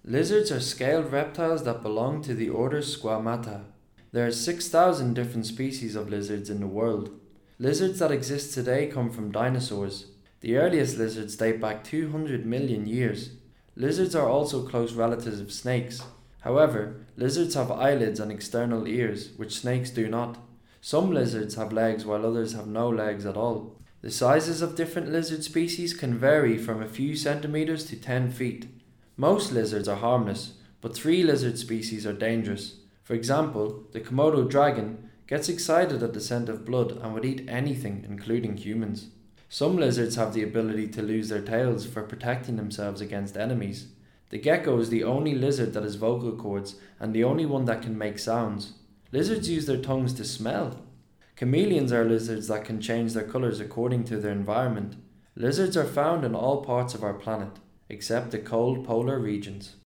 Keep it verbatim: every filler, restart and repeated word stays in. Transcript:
Lizards are scaled reptiles that belong to the order Squamata. There are six thousand different species of lizards in the world. Lizards that exist today come from dinosaurs. The earliest lizards date back two hundred million years. Lizards are also close relatives of snakes. However, lizards have eyelids and external ears, which snakes do not. Some lizards have legs while others have no legs at all. The sizes of different lizard species can vary from a few centimeters to ten feet. Most lizards are harmless, but three lizard species are dangerous. For example, the Komodo dragon gets excited at the scent of blood and would eat anything, including humans. Some lizards have the ability to lose their tails for protecting themselves against enemies. The gecko is the only lizard that has vocal cords and the only one that can make sounds. Lizards use their tongues to smell. Chameleons are lizards that can change their colours according to their environment. Lizards are found in all parts of our planet, except the cold polar regions.